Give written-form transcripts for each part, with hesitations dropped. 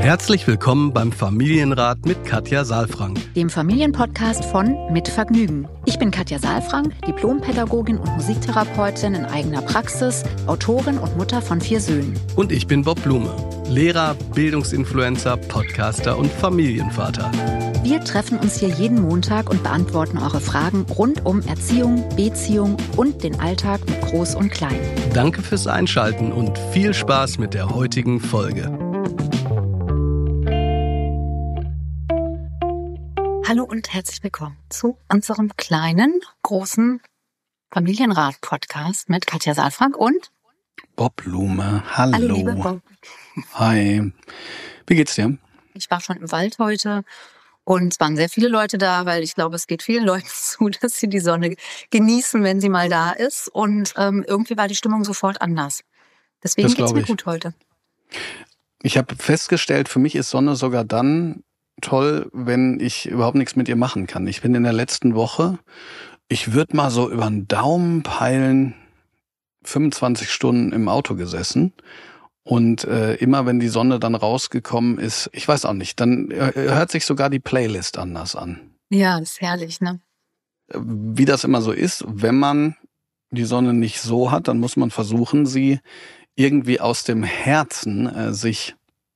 Herzlich willkommen beim Familienrat mit Katja Saalfrank, dem Familienpodcast von Mit Vergnügen. Ich bin Katja Saalfrank, Diplompädagogin und Musiktherapeutin in eigener Praxis, Autorin und Mutter von 4 Söhnen. Und ich bin Bob Blume, Lehrer, Bildungsinfluencer, Podcaster und Familienvater. Wir treffen uns hier jeden Montag und beantworten eure Fragen rund um Erziehung, Beziehung und den Alltag mit Groß und Klein. Danke fürs Einschalten und viel Spaß mit der heutigen Folge. Hallo und herzlich willkommen zu unserem kleinen, großen Familienrat-Podcast mit Katja Saalfrank und Bob Blume. Hallo. Hallo, liebe Bob. Hi. Wie geht's dir? Ich war schon im Wald heute und es waren sehr viele Leute da, weil ich glaube, es geht vielen Leuten zu, dass sie die Sonne genießen, wenn sie mal da ist. Und irgendwie war die Stimmung sofort anders. Deswegen geht's mir gut heute. Ich habe festgestellt, für mich ist Sonne sogar dann toll, wenn ich überhaupt nichts mit ihr machen kann. Ich bin in der letzten Woche, ich würde mal so über den Daumen peilen, 25 Stunden im Auto gesessen. Und immer wenn die Sonne dann rausgekommen ist, ich weiß auch nicht, dann hört sich sogar die Playlist anders an. Ja, das ist herrlich, ne? Wie das immer so ist, wenn man die Sonne nicht so hat, dann muss man versuchen, sie irgendwie aus dem Herzen sich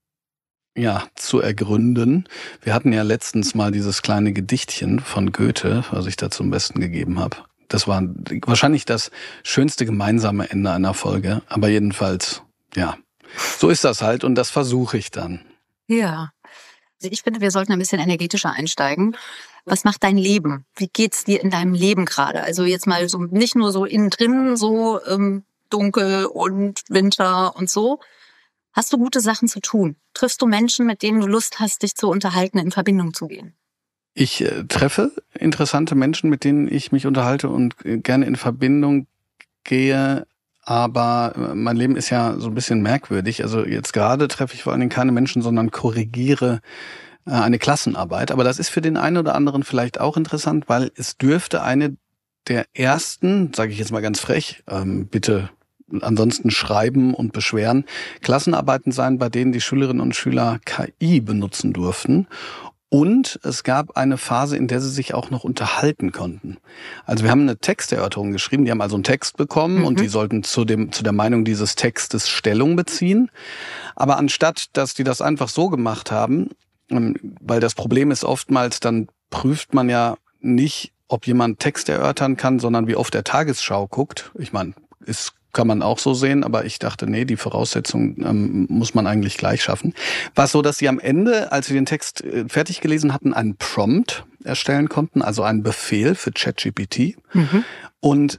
zu ergründen. Wir hatten ja letztens mal dieses kleine Gedichtchen von Goethe, was ich da zum Besten gegeben habe. Das war wahrscheinlich das schönste gemeinsame Ende einer Folge. Aber jedenfalls, ja, so ist das halt und das versuche ich dann. Ja, also ich finde, wir sollten ein bisschen energetischer einsteigen. Was macht dein Leben? Wie geht's dir in deinem Leben gerade? Also jetzt mal so nicht nur so innen drin, so dunkel und Winter und so. Hast du gute Sachen zu tun? Triffst du Menschen, mit denen du Lust hast, dich zu unterhalten, in Verbindung zu gehen? Ich treffe interessante Menschen, mit denen ich mich unterhalte und gerne in Verbindung gehe. Aber mein Leben ist ja so ein bisschen merkwürdig. Also jetzt gerade treffe ich vor allen Dingen keine Menschen, sondern korrigiere eine Klassenarbeit. Aber das ist für den einen oder anderen vielleicht auch interessant, weil es dürfte eine der ersten, sage ich jetzt mal ganz frech, bitte ansonsten schreiben und beschweren, Klassenarbeiten sein, bei denen die Schülerinnen und Schüler KI benutzen durften. Und es gab eine Phase, in der sie sich auch noch unterhalten konnten. Also wir haben eine Texterörterung geschrieben, die haben also einen Text bekommen und die sollten zu der Meinung dieses Textes Stellung beziehen. Aber anstatt, dass die das einfach so gemacht haben, weil das Problem ist oftmals, dann prüft man ja nicht, ob jemand Text erörtern kann, sondern wie oft er Tagesschau guckt. Ich meine, kann man auch so sehen, aber ich dachte, nee, die Voraussetzung muss man eigentlich gleich schaffen. War so, dass sie am Ende, als sie den Text fertig gelesen hatten, einen Prompt erstellen konnten, also einen Befehl für ChatGPT. Und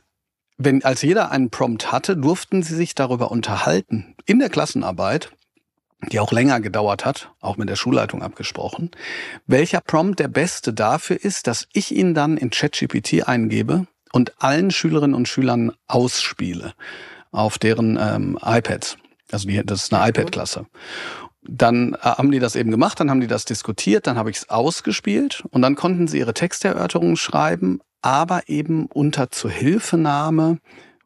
als jeder einen Prompt hatte, durften sie sich darüber unterhalten, in der Klassenarbeit, die auch länger gedauert hat, auch mit der Schulleitung abgesprochen, welcher Prompt der beste dafür ist, dass ich ihn dann in ChatGPT eingebe und allen Schülerinnen und Schülern ausspiele auf deren iPads. Also das ist eine iPad-Klasse. Dann haben die das eben gemacht, dann haben die das diskutiert, dann habe ich es ausgespielt und dann konnten sie ihre Texterörterungen schreiben, aber eben unter Zuhilfenahme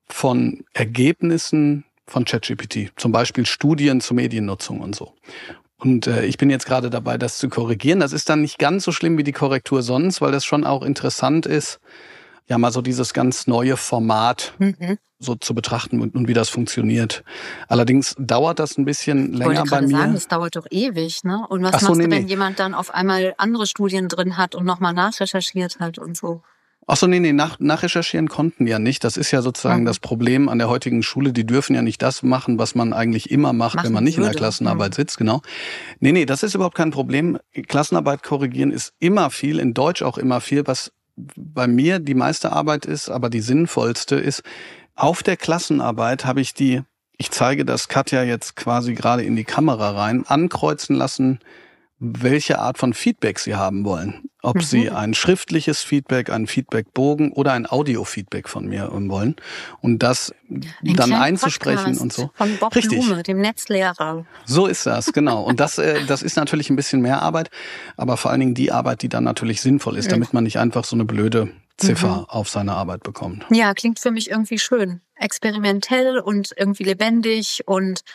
von Ergebnissen von ChatGPT, zum Beispiel Studien zur Mediennutzung und so. Und ich bin jetzt gerade dabei, das zu korrigieren. Das ist dann nicht ganz so schlimm wie die Korrektur sonst, weil das schon auch interessant ist, ja mal so dieses ganz neue Format so zu betrachten und wie das funktioniert. Allerdings dauert das ein bisschen länger bei mir. Ich wollte gerade sagen, das dauert doch ewig, ne? Und was machst du, wenn jemand dann auf einmal andere Studien drin hat und nochmal nachrecherchiert hat und so? Ach so, nee, nachrecherchieren konnten ja nicht. Das ist ja sozusagen das Problem an der heutigen Schule. Die dürfen ja nicht das machen, was man eigentlich immer macht, wenn man nicht in der Klassenarbeit sitzt, genau. Nee, das ist überhaupt kein Problem. Klassenarbeit korrigieren ist immer viel, in Deutsch auch immer viel, was bei mir die meiste Arbeit ist, aber die sinnvollste ist, auf der Klassenarbeit habe ich ich zeige das Katja jetzt quasi gerade in die Kamera rein, ankreuzen lassen, welche Art von Feedback sie haben wollen. Ob sie ein schriftliches Feedback, einen Feedbackbogen oder ein Audio-Feedback von mir wollen. Und das dann einzusprechen Podcast und so. Von Bob Blume, dem Netzlehrer. So ist das, genau. Und das ist natürlich ein bisschen mehr Arbeit, aber vor allen Dingen die Arbeit, die dann natürlich sinnvoll ist, damit man nicht einfach so eine blöde Ziffer auf seine Arbeit bekommt. Ja, klingt für mich irgendwie schön. Experimentell und irgendwie lebendig und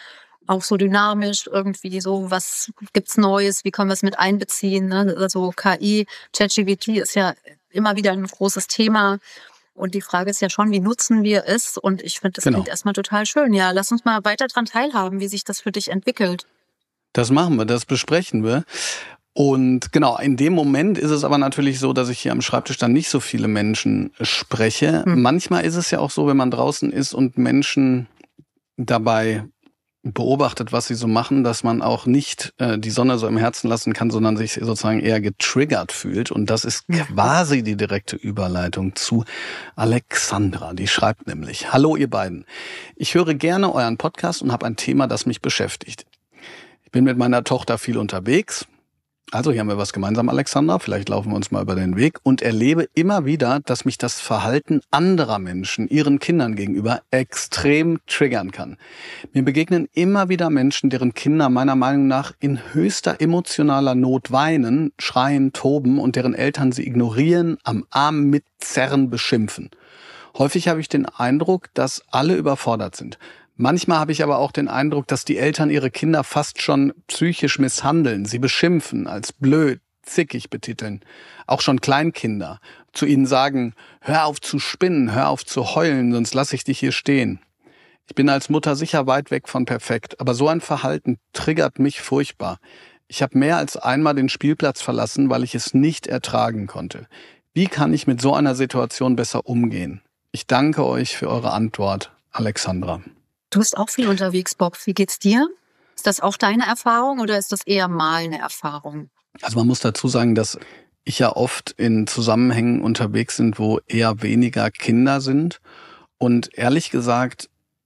auch so dynamisch irgendwie so, was gibt's Neues, wie können wir es mit einbeziehen, ne? Also KI, ChatGPT ist ja immer wieder ein großes Thema. Und die Frage ist ja schon, wie nutzen wir es? Und ich finde, das klingt Genau. erstmal total schön. Ja, lass uns mal weiter dran teilhaben, wie sich das für dich entwickelt. Das machen wir, das besprechen wir. Und genau, in dem Moment ist es aber natürlich so, dass ich hier am Schreibtisch dann nicht so viele Menschen spreche. Manchmal ist es ja auch so, wenn man draußen ist und Menschen dabei beobachtet, was sie so machen, dass man auch nicht die Sonne so im Herzen lassen kann, sondern sich sozusagen eher getriggert fühlt. Und das ist quasi die direkte Überleitung zu Alexandra. Die schreibt nämlich: Hallo ihr beiden. Ich höre gerne euren Podcast und habe ein Thema, das mich beschäftigt. Ich bin mit meiner Tochter viel unterwegs. Also hier haben wir was gemeinsam, Alexandra. Vielleicht laufen wir uns mal über den Weg. Und erlebe immer wieder, dass mich das Verhalten anderer Menschen, ihren Kindern gegenüber, extrem triggern kann. Mir begegnen immer wieder Menschen, deren Kinder meiner Meinung nach in höchster emotionaler Not weinen, schreien, toben und deren Eltern sie ignorieren, am Arm mitzerren, beschimpfen. Häufig habe ich den Eindruck, dass alle überfordert sind. Manchmal habe ich aber auch den Eindruck, dass die Eltern ihre Kinder fast schon psychisch misshandeln, sie beschimpfen, als blöd, zickig betiteln. Auch schon Kleinkinder. Zu ihnen sagen: Hör auf zu spinnen, hör auf zu heulen, sonst lasse ich dich hier stehen. Ich bin als Mutter sicher weit weg von perfekt, aber so ein Verhalten triggert mich furchtbar. Ich habe mehr als einmal den Spielplatz verlassen, weil ich es nicht ertragen konnte. Wie kann ich mit so einer Situation besser umgehen? Ich danke euch für eure Antwort, Alexandra. Du bist auch viel unterwegs, Bob. Wie geht's dir? Ist das auch deine Erfahrung oder ist das eher mal eine Erfahrung? Also man muss dazu sagen, dass ich ja oft in Zusammenhängen unterwegs bin, wo eher weniger Kinder sind. Und ehrlich gesagt,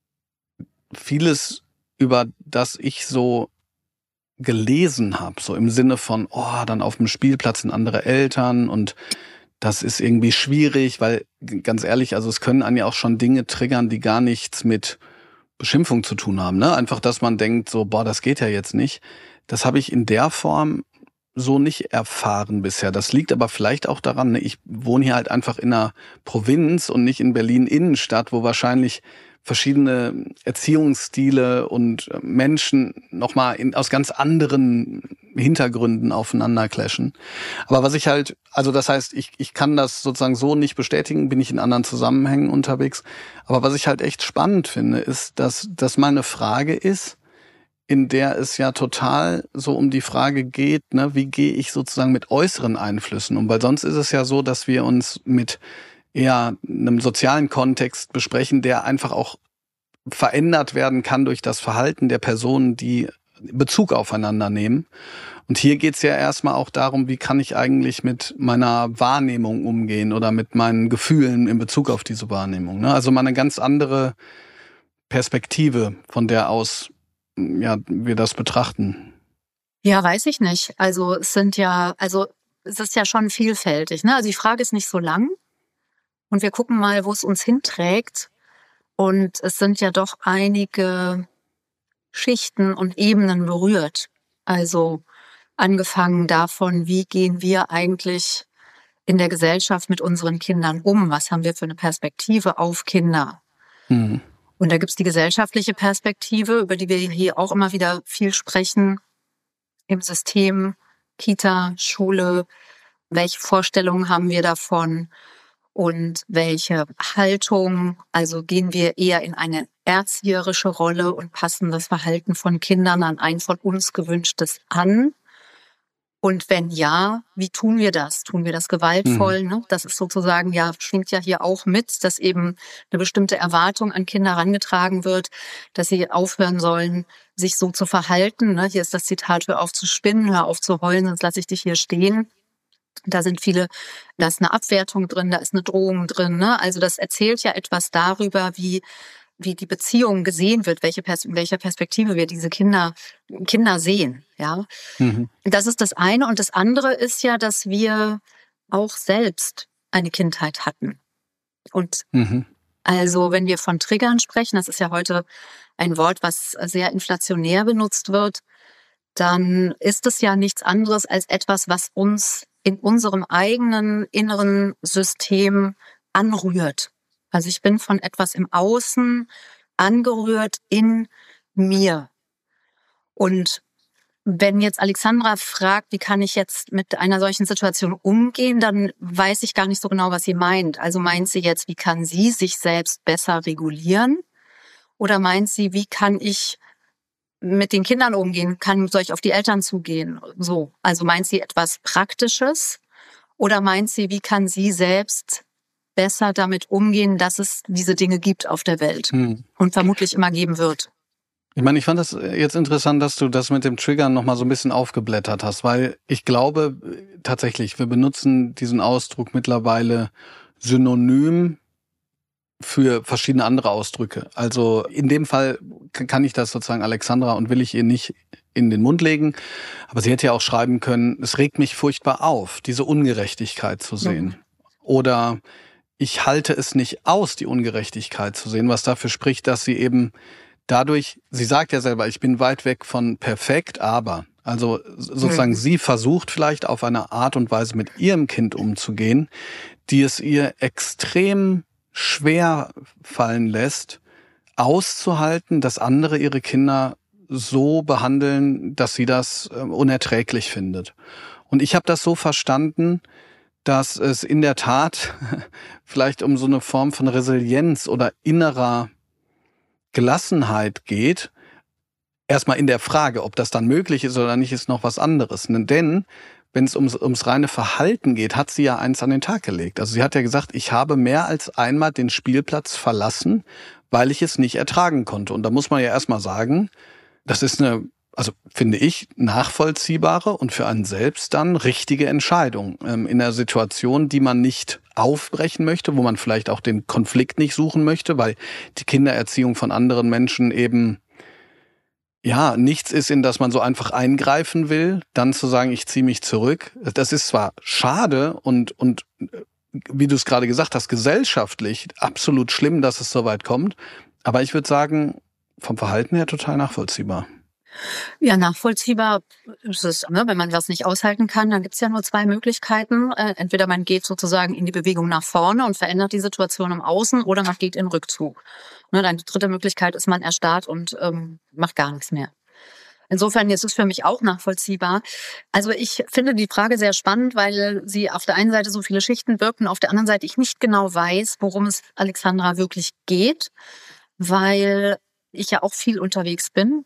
vieles, über das ich so gelesen habe, so im Sinne von, dann auf dem Spielplatz sind andere Eltern und das ist irgendwie schwierig, weil ganz ehrlich, also es können einen ja auch schon Dinge triggern, die gar nichts mit Beschimpfung zu tun haben, ne? Einfach, dass man denkt so, das geht ja jetzt nicht. Das habe ich in der Form so nicht erfahren bisher. Das liegt aber vielleicht auch daran, ne? Ich wohne hier halt einfach in einer Provinz und nicht in Berlin Innenstadt, wo wahrscheinlich verschiedene Erziehungsstile und Menschen nochmal aus ganz anderen Hintergründen aufeinander clashen. Aber was ich halt, also das heißt, ich kann das sozusagen so nicht bestätigen, bin ich in anderen Zusammenhängen unterwegs. Aber was ich halt echt spannend finde, ist, dass das mal eine Frage ist, in der es ja total so um die Frage geht, ne, wie gehe ich sozusagen mit äußeren Einflüssen um? Weil sonst ist es ja so, dass wir uns mit eher einem sozialen Kontext besprechen, der einfach auch verändert werden kann durch das Verhalten der Personen, die Bezug aufeinander nehmen. Und hier geht's ja erstmal auch darum, wie kann ich eigentlich mit meiner Wahrnehmung umgehen oder mit meinen Gefühlen in Bezug auf diese Wahrnehmung, ne? Also mal eine ganz andere Perspektive, von der aus wir das betrachten. Ja, weiß ich nicht. Also es ist ja schon vielfältig, ne? Also die Frage ist nicht so lang. Und wir gucken mal, wo es uns hinträgt. Und es sind ja doch einige Schichten und Ebenen berührt. Also angefangen davon, wie gehen wir eigentlich in der Gesellschaft mit unseren Kindern um? Was haben wir für eine Perspektive auf Kinder? Mhm. Und da gibt's die gesellschaftliche Perspektive, über die wir hier auch immer wieder viel sprechen, im System, Kita, Schule. Welche Vorstellungen haben wir davon? Und welche Haltung, also gehen wir eher in eine erzieherische Rolle und passen das Verhalten von Kindern an ein von uns gewünschtes an? Und wenn ja, wie tun wir das? Tun wir das gewaltvoll? Ne? Das ist sozusagen, schwingt ja hier auch mit, dass eben eine bestimmte Erwartung an Kinder herangetragen wird, dass sie aufhören sollen, sich so zu verhalten. Ne? Hier ist das Zitat: Hör auf zu spinnen, hör auf zu heulen, sonst lasse ich dich hier stehen. Da ist eine Abwertung drin, da ist eine Drohung drin, ne? Also das erzählt ja etwas darüber, wie die Beziehung gesehen wird, in welcher Perspektive wir diese Kinder sehen, ja. Mhm. Das ist das eine. Und das andere ist ja, dass wir auch selbst eine Kindheit hatten. Und also, wenn wir von Triggern sprechen, das ist ja heute ein Wort, was sehr inflationär benutzt wird, dann ist es ja nichts anderes als etwas, was uns in unserem eigenen inneren System anrührt. Also ich bin von etwas im Außen angerührt in mir. Und wenn jetzt Alexandra fragt, wie kann ich jetzt mit einer solchen Situation umgehen, dann weiß ich gar nicht so genau, was sie meint. Also meint sie jetzt, wie kann sie sich selbst besser regulieren? Oder meint sie, wie kann ich mit den Kindern umgehen? Soll ich auf die Eltern zugehen? So. Also meint sie etwas Praktisches? Oder meint sie, wie kann sie selbst besser damit umgehen, dass es diese Dinge gibt auf der Welt und vermutlich immer geben wird? Ich meine, ich fand das jetzt interessant, dass du das mit dem Triggern nochmal so ein bisschen aufgeblättert hast, weil ich glaube tatsächlich, wir benutzen diesen Ausdruck mittlerweile synonym für verschiedene andere Ausdrücke. Also in dem Fall kann ich das sozusagen Alexandra und will ich ihr nicht in den Mund legen, aber sie hätte ja auch schreiben können, es regt mich furchtbar auf, diese Ungerechtigkeit zu sehen. Oder ich halte es nicht aus, die Ungerechtigkeit zu sehen, was dafür spricht, dass sie eben dadurch, sie sagt ja selber, ich bin weit weg von perfekt, aber, also sozusagen sie versucht vielleicht auf eine Art und Weise mit ihrem Kind umzugehen, die es ihr extrem schwer fallen lässt, auszuhalten, dass andere ihre Kinder so behandeln, dass sie das unerträglich findet. Und ich habe das so verstanden, dass es in der Tat vielleicht um so eine Form von Resilienz oder innerer Gelassenheit geht. Erstmal in der Frage, ob das dann möglich ist oder nicht, ist noch was anderes. Denn wenn es ums reine Verhalten geht, hat sie ja eins an den Tag gelegt. Also sie hat ja gesagt, ich habe mehr als einmal den Spielplatz verlassen, weil ich es nicht ertragen konnte. Und da muss man ja erstmal sagen, das ist eine, also finde ich, nachvollziehbare und für einen selbst dann richtige Entscheidung in einer Situation, die man nicht aufbrechen möchte, wo man vielleicht auch den Konflikt nicht suchen möchte, weil die Kindererziehung von anderen Menschen eben ja nichts ist, in das man so einfach eingreifen will, dann zu sagen, ich ziehe mich zurück. Das ist zwar schade und wie du es gerade gesagt hast, gesellschaftlich absolut schlimm, dass es so weit kommt, aber ich würde sagen, vom Verhalten her total nachvollziehbar. Ja, nachvollziehbar ist es, ne? Wenn man das nicht aushalten kann, dann gibt's ja nur zwei Möglichkeiten. Entweder man geht sozusagen in die Bewegung nach vorne und verändert die Situation im Außen, oder man geht in Rückzug. Ne, dann die dritte Möglichkeit ist, man erstarrt und macht gar nichts mehr. Insofern ist es für mich auch nachvollziehbar. Also ich finde die Frage sehr spannend, weil sie auf der einen Seite so viele Schichten birgt und auf der anderen Seite ich nicht genau weiß, worum es Alexandra wirklich geht, weil ich ja auch viel unterwegs bin,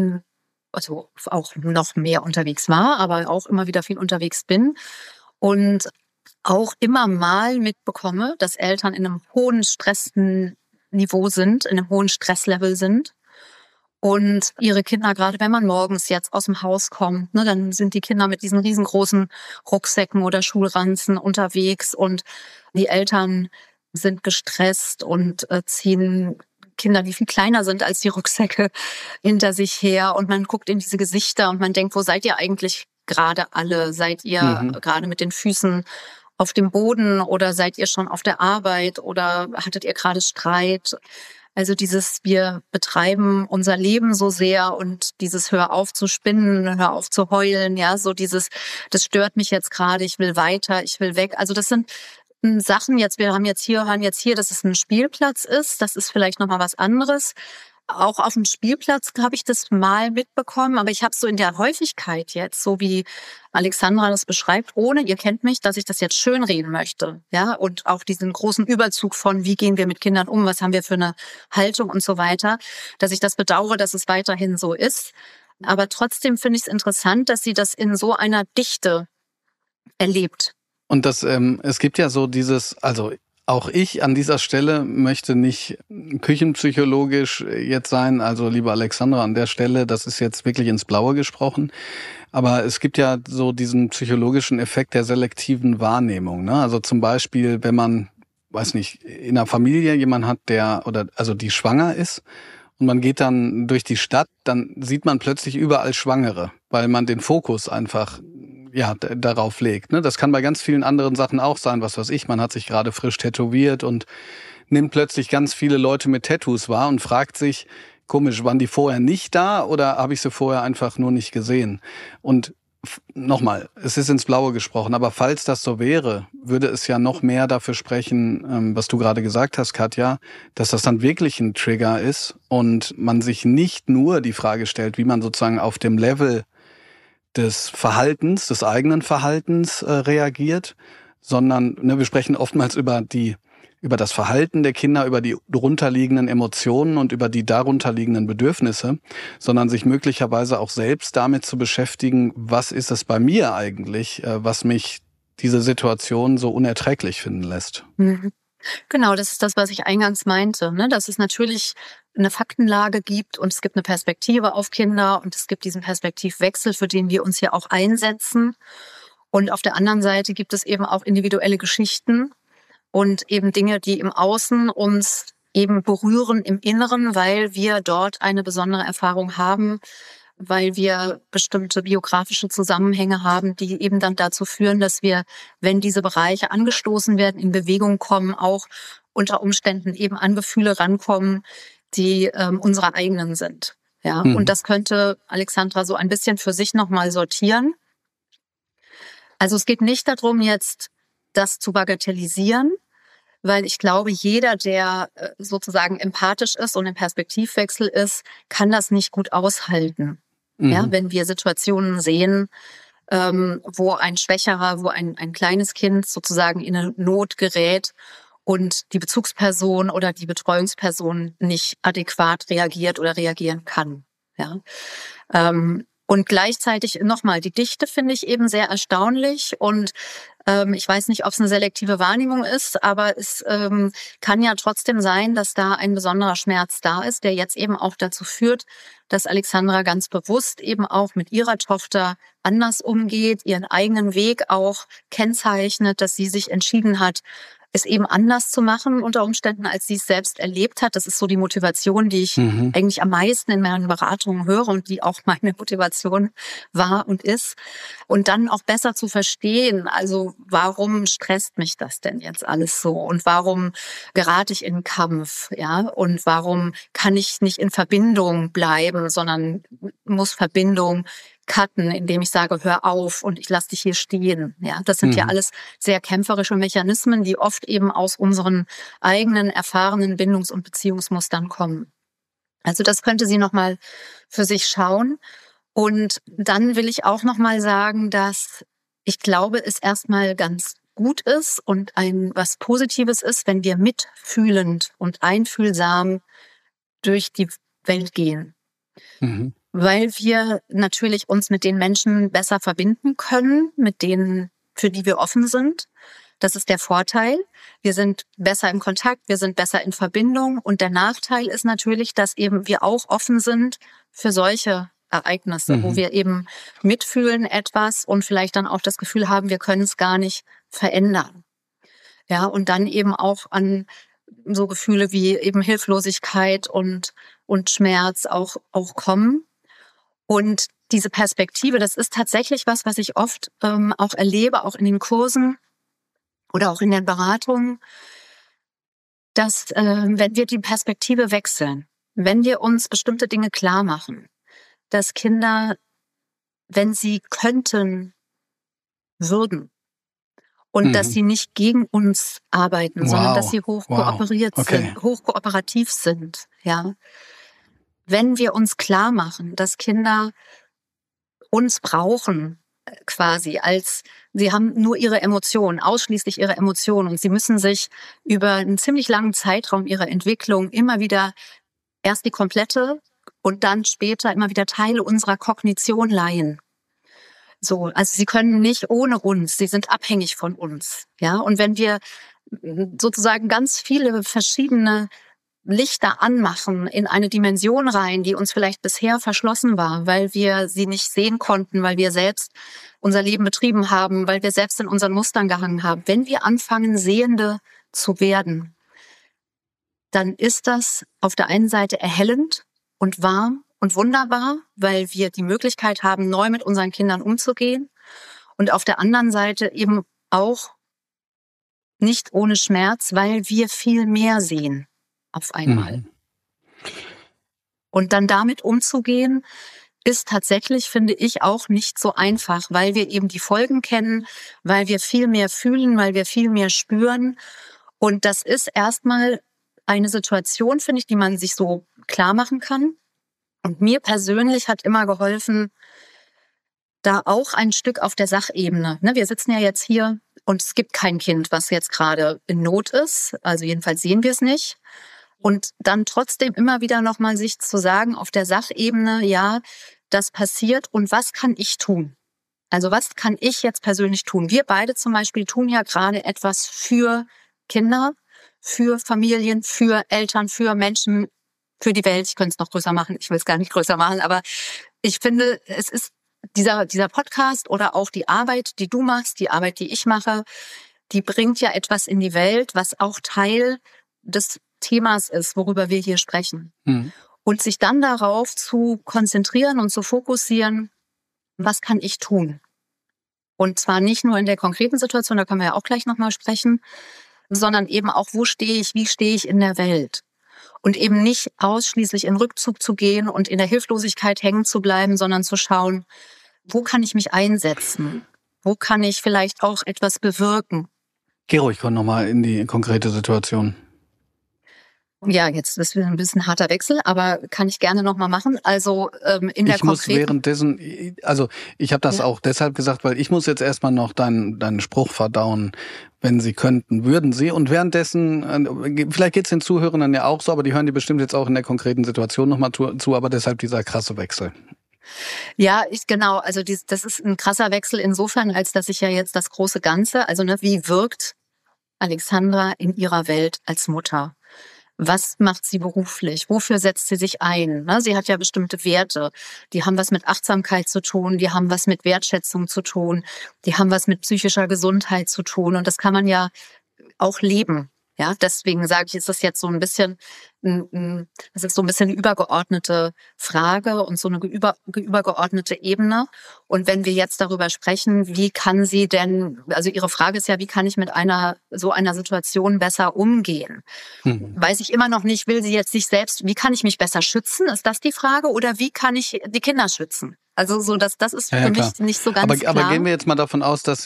also auch noch mehr unterwegs war, aber auch immer wieder viel unterwegs bin und auch immer mal mitbekomme, dass Eltern in einem hohen Stressniveau sind, in einem hohen Stresslevel sind. Und ihre Kinder, gerade wenn man morgens jetzt aus dem Haus kommt, ne, dann sind die Kinder mit diesen riesengroßen Rucksäcken oder Schulranzen unterwegs und die Eltern sind gestresst und ziehen Kinder, die viel kleiner sind als die Rucksäcke, hinter sich her. Und man guckt in diese Gesichter und man denkt, wo seid ihr eigentlich gerade alle? Seid ihr gerade mit den Füßen auf dem Boden oder seid ihr schon auf der Arbeit oder hattet ihr gerade Streit? Also wir betreiben unser Leben so sehr und dieses hör auf zu spinnen, hör auf zu heulen, ja, so das stört mich jetzt gerade, ich will weiter, ich will weg. Also das sind Sachen hören jetzt hier, dass es ein Spielplatz ist, das ist vielleicht nochmal was anderes. Auch auf dem Spielplatz habe ich das mal mitbekommen, aber ich habe es so in der Häufigkeit jetzt, so wie Alexandra das beschreibt, ohne, ihr kennt mich, dass ich das jetzt schönreden möchte, ja, und auch diesen großen Überzug von, wie gehen wir mit Kindern um, was haben wir für eine Haltung und so weiter, dass ich das bedauere, dass es weiterhin so ist. Aber trotzdem finde ich es interessant, dass sie das in so einer Dichte erlebt. Und es gibt ja so also auch ich an dieser Stelle möchte nicht küchenpsychologisch jetzt sein, also liebe Alexandra, an der Stelle, das ist jetzt wirklich ins Blaue gesprochen, aber es gibt ja so diesen psychologischen Effekt der selektiven Wahrnehmung, ne? Also zum Beispiel, wenn man, weiß nicht, in einer Familie jemand hat, die schwanger ist und man geht dann durch die Stadt, dann sieht man plötzlich überall Schwangere, weil man den Fokus einfach darauf legt. Ne? Das kann bei ganz vielen anderen Sachen auch sein, was weiß ich, man hat sich gerade frisch tätowiert und nimmt plötzlich ganz viele Leute mit Tattoos wahr und fragt sich, komisch, waren die vorher nicht da oder habe ich sie vorher einfach nur nicht gesehen? Und nochmal, es ist ins Blaue gesprochen, aber falls das so wäre, würde es ja noch mehr dafür sprechen, was du gerade gesagt hast, Katja, dass das dann wirklich ein Trigger ist und man sich nicht nur die Frage stellt, wie man sozusagen auf dem Level des Verhaltens, des eigenen Verhaltens reagiert, sondern wir sprechen oftmals über das Verhalten der Kinder, über die darunterliegenden Emotionen und über die darunterliegenden Bedürfnisse, sondern sich möglicherweise auch selbst damit zu beschäftigen, was ist es bei mir eigentlich, was mich diese Situation so unerträglich finden lässt. Mhm. Genau, das ist das, was ich eingangs meinte, ne? Dass es natürlich eine Faktenlage gibt und es gibt eine Perspektive auf Kinder und es gibt diesen Perspektivwechsel, für den wir uns ja auch einsetzen. Und auf der anderen Seite gibt es eben auch individuelle Geschichten und eben Dinge, die im Außen uns eben berühren im Inneren, weil wir dort eine besondere Erfahrung haben, weil wir bestimmte biografische Zusammenhänge haben, die eben dann dazu führen, dass wir, wenn diese Bereiche angestoßen werden, in Bewegung kommen, auch unter Umständen eben an Gefühle rankommen, die unsere eigenen sind. Ja, und das könnte Alexandra so ein bisschen für sich nochmal sortieren. Also es geht nicht darum, jetzt das zu bagatellisieren, weil ich glaube, jeder, der sozusagen empathisch ist und im Perspektivwechsel ist, kann das nicht gut aushalten. Ja, wenn wir Situationen sehen, wo ein Schwächerer, wo ein kleines Kind sozusagen in eine Not gerät und die Bezugsperson oder die Betreuungsperson nicht adäquat reagiert oder reagieren kann. Ja. Und gleichzeitig nochmal, die Dichte finde ich eben sehr erstaunlich und ich weiß nicht, ob es eine selektive Wahrnehmung ist, aber es kann ja trotzdem sein, dass da ein besonderer Schmerz da ist, der jetzt eben auch dazu führt, dass Alexandra ganz bewusst eben auch mit ihrer Tochter anders umgeht, ihren eigenen Weg auch kennzeichnet, dass sie sich entschieden hat, es eben anders zu machen unter Umständen, als sie es selbst erlebt hat. Das ist so die Motivation, die ich eigentlich am meisten in meinen Beratungen höre und die auch meine Motivation war und ist. Und dann auch besser zu verstehen, also warum stresst mich das denn jetzt alles so? Und warum gerate ich in Kampf? Ja, und warum kann ich nicht in Verbindung bleiben, sondern muss Verbindung cutten, indem ich sage, hör auf und ich lasse dich hier stehen. Ja, das sind ja alles sehr kämpferische Mechanismen, die oft eben aus unseren eigenen erfahrenen Bindungs- und Beziehungsmustern kommen. Also das könnte sie nochmal für sich schauen. Und dann will ich auch nochmal sagen, dass ich glaube, es erstmal ganz gut ist und was Positives ist, wenn wir mitfühlend und einfühlsam durch die Welt gehen. Weil wir natürlich uns mit den Menschen besser verbinden können, mit denen, für die wir offen sind. Das ist der Vorteil. Wir sind besser im Kontakt, wir sind besser in Verbindung. Und der Nachteil ist natürlich, dass eben wir auch offen sind für solche Ereignisse, wo wir eben mitfühlen etwas und vielleicht dann auch das Gefühl haben, wir können es gar nicht verändern. Ja, und dann eben auch an so Gefühle wie eben Hilflosigkeit und Schmerz auch kommen. Und diese Perspektive, das ist tatsächlich was ich oft auch erlebe, auch in den Kursen oder auch in den Beratungen, dass wenn wir die Perspektive wechseln, wenn wir uns bestimmte Dinge klar machen, dass Kinder, wenn sie könnten, würden und dass sie nicht gegen uns arbeiten, sondern dass sie hochkooperativ sind, ja. Wenn wir uns klar machen, dass Kinder uns brauchen, quasi sie haben nur ihre Emotionen, ausschließlich ihre Emotionen und sie müssen sich über einen ziemlich langen Zeitraum ihrer Entwicklung immer wieder erst die komplette und dann später immer wieder Teile unserer Kognition leihen. So, also sie können nicht ohne uns, sie sind abhängig von uns, ja. Und wenn wir sozusagen ganz viele verschiedene Lichter anmachen, in eine Dimension rein, die uns vielleicht bisher verschlossen war, weil wir sie nicht sehen konnten, weil wir selbst unser Leben betrieben haben, weil wir selbst in unseren Mustern gehangen haben. Wenn wir anfangen, Sehende zu werden, dann ist das auf der einen Seite erhellend und warm und wunderbar, weil wir die Möglichkeit haben, neu mit unseren Kindern umzugehen. Und auf der anderen Seite eben auch nicht ohne Schmerz, weil wir viel mehr sehen auf einmal. Und dann damit umzugehen, ist tatsächlich, finde ich, auch nicht so einfach, weil wir eben die Folgen kennen, weil wir viel mehr fühlen, weil wir viel mehr spüren. Und das ist erstmal eine Situation, finde ich, die man sich so klar machen kann. Und mir persönlich hat immer geholfen, da auch ein Stück auf der Sachebene. Ne, wir sitzen ja jetzt hier und es gibt kein Kind, was jetzt gerade in Not ist. Also jedenfalls sehen wir es nicht. Und dann trotzdem immer wieder nochmal sich zu sagen, auf der Sachebene, ja, das passiert und was kann ich tun? Also was kann ich jetzt persönlich tun? Wir beide zum Beispiel tun ja gerade etwas für Kinder, für Familien, für Eltern, für Menschen, für die Welt. Ich könnte es noch größer machen, ich will es gar nicht größer machen, aber ich finde, es ist dieser Podcast oder auch die Arbeit, die du machst, die Arbeit, die ich mache, die bringt ja etwas in die Welt, was auch Teil des Themas ist, worüber wir hier sprechen. Mhm. Und sich dann darauf zu konzentrieren und zu fokussieren, was kann ich tun? Und zwar nicht nur in der konkreten Situation, da können wir ja auch gleich nochmal sprechen, sondern eben auch, wo stehe ich, wie stehe ich in der Welt? Und eben nicht ausschließlich in Rückzug zu gehen und in der Hilflosigkeit hängen zu bleiben, sondern zu schauen, wo kann ich mich einsetzen? Wo kann ich vielleicht auch etwas bewirken? Geh ruhig nochmal in die konkrete Situation. Ja, jetzt ist wieder ein bisschen harter Wechsel, aber kann ich gerne nochmal machen. Also in der Ich muss währenddessen, also ich habe das auch deshalb gesagt, weil ich muss jetzt erstmal noch deinen Spruch verdauen, wenn Sie könnten, würden Sie. Und währenddessen, vielleicht geht's den Zuhörern ja auch so, aber die hören die bestimmt jetzt auch in der konkreten Situation nochmal zu, aber deshalb dieser krasse Wechsel. Ja, genau. Also das ist ein krasser Wechsel insofern, als dass ich ja jetzt das große Ganze, also wie wirkt Alexandra in ihrer Welt als Mutter? Was macht sie beruflich? Wofür setzt sie sich ein? Sie hat ja bestimmte Werte. Die haben was mit Achtsamkeit zu tun, die haben was mit Wertschätzung zu tun, die haben was mit psychischer Gesundheit zu tun. Und das kann man ja auch leben. Ja, deswegen sage ich, ist das jetzt so ein bisschen, das ist so ein bisschen eine übergeordnete Frage und so eine übergeordnete Ebene. Und wenn wir jetzt darüber sprechen, wie kann sie denn, also Ihre Frage ist ja, wie kann ich mit so einer Situation besser umgehen? Weiß ich immer noch nicht, will sie jetzt sich selbst, wie kann ich mich besser schützen? Ist das die Frage? Oder wie kann ich die Kinder schützen? Also so, das ist für mich nicht so ganz klar. Aber gehen wir jetzt mal davon aus, dass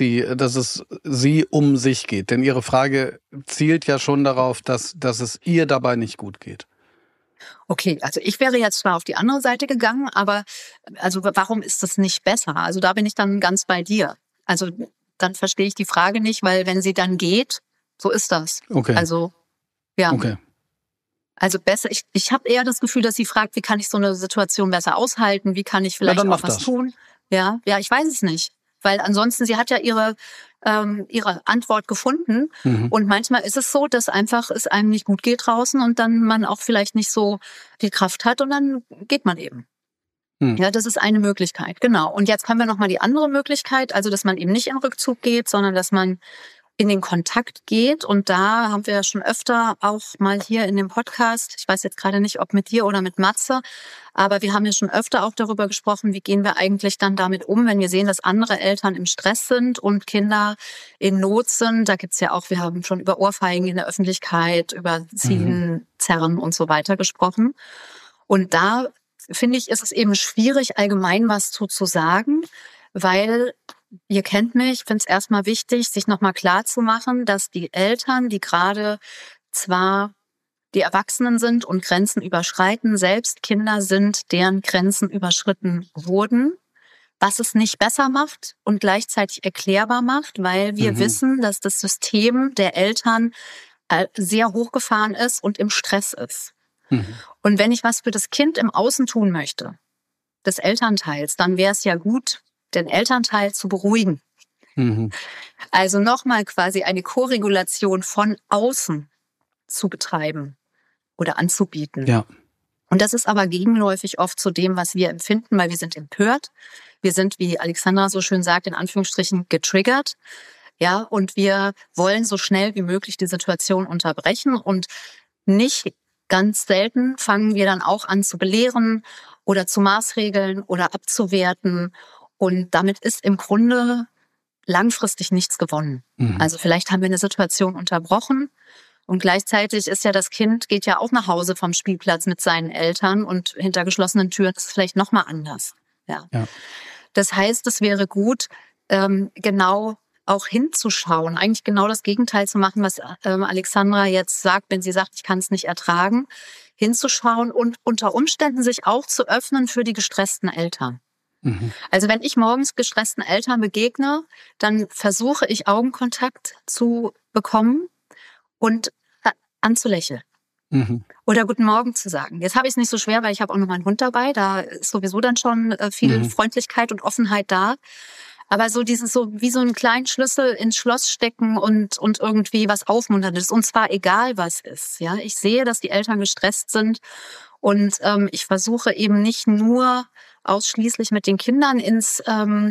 es sie um sich geht. Denn Ihre Frage zielt ja schon darauf, dass es ihr dabei nicht gut geht. Okay, also ich wäre jetzt zwar auf die andere Seite gegangen, aber also warum ist das nicht besser? Also da bin ich dann ganz bei dir. Also dann verstehe ich die Frage nicht, weil wenn sie dann geht, so ist das. Okay. Also ja. Okay. Also besser, ich habe eher das Gefühl, dass sie fragt, wie kann ich so eine Situation besser aushalten, wie kann ich vielleicht auch was tun? Ja, ich weiß es nicht. Weil ansonsten, sie hat ja ihre Antwort gefunden. Und manchmal ist es so, dass einfach es einem nicht gut geht draußen und dann man auch vielleicht nicht so die Kraft hat und dann geht man eben. Ja, das ist eine Möglichkeit, genau. Und jetzt haben wir nochmal die andere Möglichkeit, also dass man eben nicht in Rückzug geht, sondern dass man in den Kontakt geht. Und da haben wir ja schon öfter auch mal hier in dem Podcast, ich weiß jetzt gerade nicht, ob mit dir oder mit Matze, aber wir haben ja schon öfter auch darüber gesprochen, wie gehen wir eigentlich dann damit um, wenn wir sehen, dass andere Eltern im Stress sind und Kinder in Not sind. Da gibt's ja auch, wir haben schon über Ohrfeigen in der Öffentlichkeit, über Ziehen, Zerren und so weiter gesprochen. Und da finde ich, ist es eben schwierig, allgemein was zu sagen, weil ihr kennt mich, ich finde es erstmal wichtig, sich nochmal klar zu machen, dass die Eltern, die gerade zwar die Erwachsenen sind und Grenzen überschreiten, selbst Kinder sind, deren Grenzen überschritten wurden, was es nicht besser macht und gleichzeitig erklärbar macht, weil wir wissen, dass das System der Eltern sehr hochgefahren ist und im Stress ist. Und wenn ich was für das Kind im Außen tun möchte, des Elternteils, dann wäre es ja gut, den Elternteil zu beruhigen. Also nochmal quasi eine Koregulation von außen zu betreiben oder anzubieten. Ja. Und das ist aber gegenläufig oft zu dem, was wir empfinden, weil wir sind empört. Wir sind, wie Alexandra so schön sagt, in Anführungsstrichen getriggert. Ja, und wir wollen so schnell wie möglich die Situation unterbrechen und nicht ganz selten fangen wir dann auch an zu belehren oder zu maßregeln oder abzuwerten. Und damit ist im Grunde langfristig nichts gewonnen. Also vielleicht haben wir eine Situation unterbrochen, Und gleichzeitig ist ja das Kind, geht ja auch nach Hause vom Spielplatz mit seinen Eltern und hinter geschlossenen Türen ist es vielleicht nochmal anders. Ja. Das heißt, es wäre gut, genau auch hinzuschauen, eigentlich genau das Gegenteil zu machen, was Alexandra jetzt sagt, wenn sie sagt, ich kann es nicht ertragen, hinzuschauen und unter Umständen sich auch zu öffnen für die gestressten Eltern. Also wenn ich morgens gestressten Eltern begegne, dann versuche ich Augenkontakt zu bekommen und anzulächeln. Oder Guten Morgen zu sagen. Jetzt habe ich es nicht so schwer, weil ich habe auch noch meinen Hund dabei. Da ist sowieso dann schon viel Freundlichkeit und Offenheit da. Aber so dieses so wie so einen kleinen Schlüssel ins Schloss stecken und irgendwie was Aufmunterndes. Und zwar egal was ist. Ja, ich sehe, dass die Eltern gestresst sind und ich versuche eben nicht nur ausschließlich mit den Kindern ins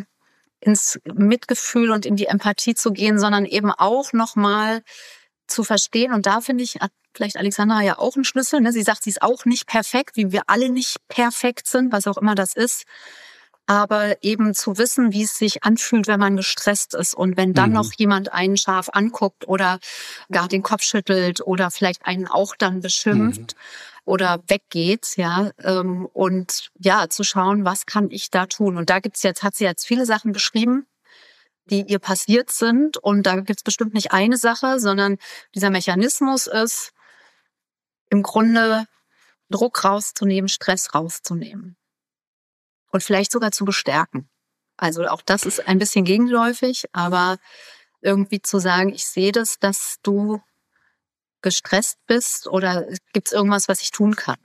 Mitgefühl und in die Empathie zu gehen, sondern eben auch nochmal zu verstehen. Und da finde ich, hat vielleicht Alexandra ja auch einen Schlüssel. Ne? Sie sagt, sie ist auch nicht perfekt, wie wir alle nicht perfekt sind, was auch immer das ist. Aber eben zu wissen, wie es sich anfühlt, wenn man gestresst ist. Und wenn dann noch jemand einen scharf anguckt oder gar den Kopf schüttelt oder vielleicht einen auch dann beschimpft oder weggeht, ja, und ja, zu schauen, was kann ich da tun? Und da hat sie jetzt viele Sachen beschrieben, die ihr passiert sind. Und da gibt's bestimmt nicht eine Sache, sondern dieser Mechanismus ist, im Grunde Druck rauszunehmen, Stress rauszunehmen. Und vielleicht sogar zu bestärken. Also auch das ist ein bisschen gegenläufig, aber irgendwie zu sagen, ich sehe das, dass du gestresst bist oder gibt es irgendwas, was ich tun kann?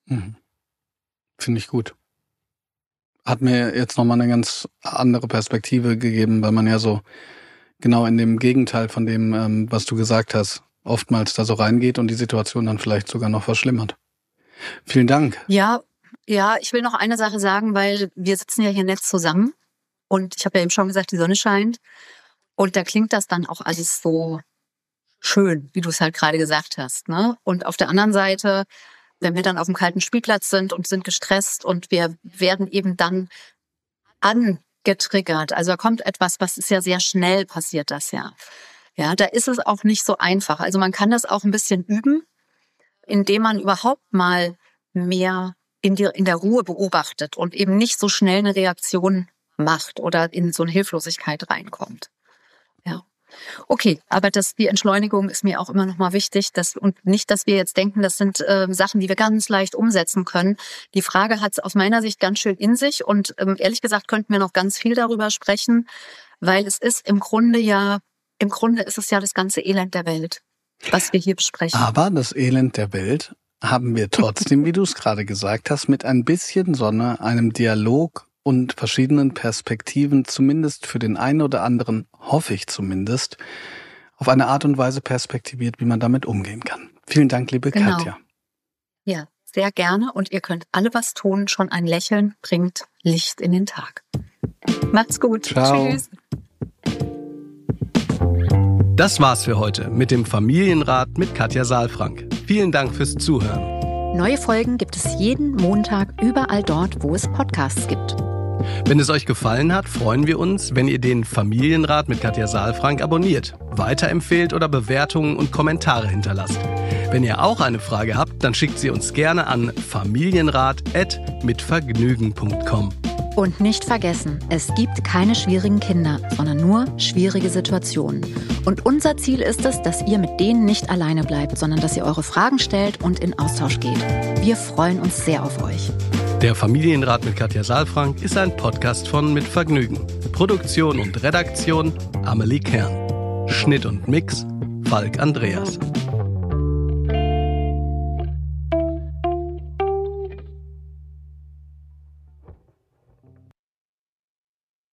Finde ich gut. Hat mir jetzt nochmal eine ganz andere Perspektive gegeben, weil man ja so genau in dem Gegenteil von dem, was du gesagt hast, oftmals da so reingeht und die Situation dann vielleicht sogar noch verschlimmert. Vielen Dank. Ja, ich will noch eine Sache sagen, weil wir sitzen ja hier nett zusammen und ich habe ja eben schon gesagt, die Sonne scheint und da klingt das dann auch alles so schön, wie du es halt gerade gesagt hast, ne? Und auf der anderen Seite, wenn wir dann auf dem kalten Spielplatz sind und sind gestresst und wir werden eben dann angetriggert, also da kommt etwas, was ist ja sehr schnell passiert das ja. Ja, da ist es auch nicht so einfach. Also man kann das auch ein bisschen üben, indem man überhaupt mal mehr in der Ruhe beobachtet und eben nicht so schnell eine Reaktion macht oder in so eine Hilflosigkeit reinkommt. Ja. Okay, aber die Entschleunigung ist mir auch immer noch mal wichtig, und nicht, dass wir jetzt denken, das sind Sachen, die wir ganz leicht umsetzen können. Die Frage hat es aus meiner Sicht ganz schön in sich und ehrlich gesagt könnten wir noch ganz viel darüber sprechen, weil es ist im Grunde ist es ja das ganze Elend der Welt, was wir hier besprechen. Aber das Elend der Welt haben wir trotzdem, wie du es gerade gesagt hast, mit ein bisschen Sonne, einem Dialog und verschiedenen Perspektiven, zumindest für den einen oder anderen, hoffe ich zumindest, auf eine Art und Weise perspektiviert, wie man damit umgehen kann. Vielen Dank, liebe Katja. Ja, sehr gerne. Und ihr könnt alle was tun. Schon ein Lächeln bringt Licht in den Tag. Macht's gut. Ciao. Tschüss. Das war's für heute mit dem Familienrat mit Katja Saalfrank. Vielen Dank fürs Zuhören. Neue Folgen gibt es jeden Montag überall dort, wo es Podcasts gibt. Wenn es euch gefallen hat, freuen wir uns, wenn ihr den Familienrat mit Katja Saalfrank abonniert, weiterempfehlt oder Bewertungen und Kommentare hinterlasst. Wenn ihr auch eine Frage habt, dann schickt sie uns gerne an familienrat@mitvergnügen.com. Und nicht vergessen, es gibt keine schwierigen Kinder, sondern nur schwierige Situationen. Und unser Ziel ist es, dass ihr mit denen nicht alleine bleibt, sondern dass ihr eure Fragen stellt und in Austausch geht. Wir freuen uns sehr auf euch. Der Familienrat mit Katja Saalfrank ist ein Podcast von Mit Vergnügen. Produktion und Redaktion Amelie Kern. Schnitt und Mix Falk Andreas.